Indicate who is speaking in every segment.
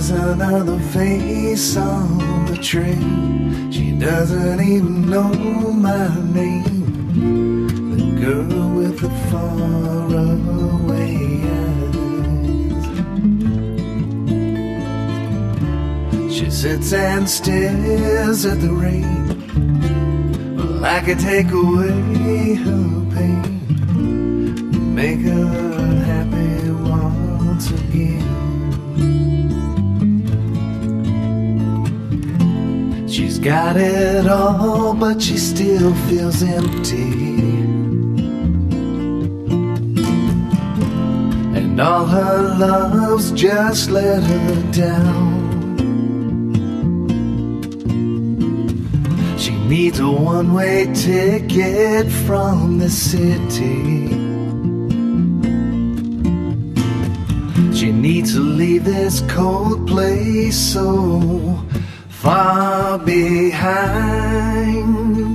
Speaker 1: just another face on the train. She doesn't even know my name. The girl with the faraway eyes. She sits and stares at the rain. Well, I could take away her pain, make her happy once again. She's got it all, but she still feels empty. And all her loves just let her down. She needs a one-way ticket from the city. She needs to leave this cold place so far behind.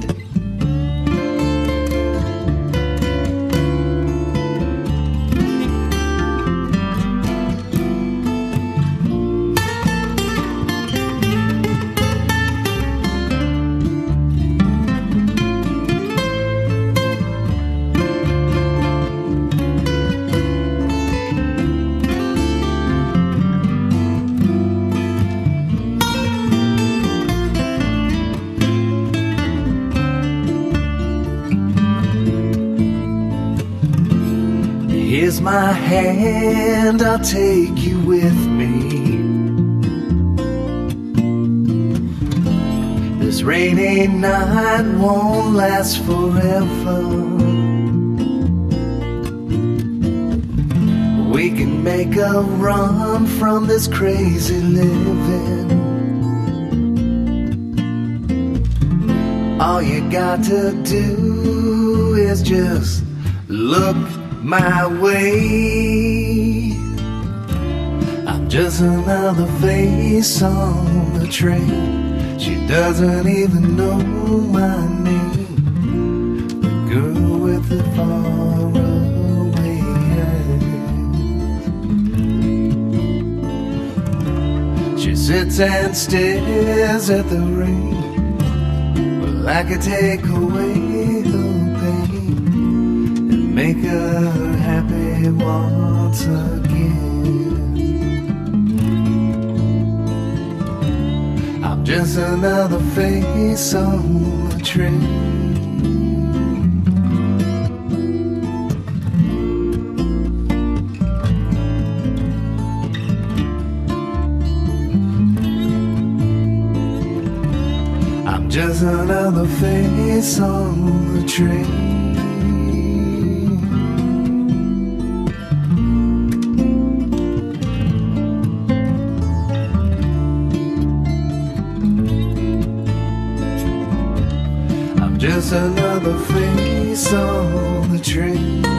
Speaker 1: Here's my hand, I'll take you with me. This rainy night won't last forever. We can make a run from this crazy living. All you got to do is just look my way. I'm just another face on the train. She doesn't even know my name. The girl with the faraway eyes. She sits and stares at the rain. Well, I could take away her pain and make her happy once again. I'm just another face on the train. I'm just another face on the train. Just another face on the train.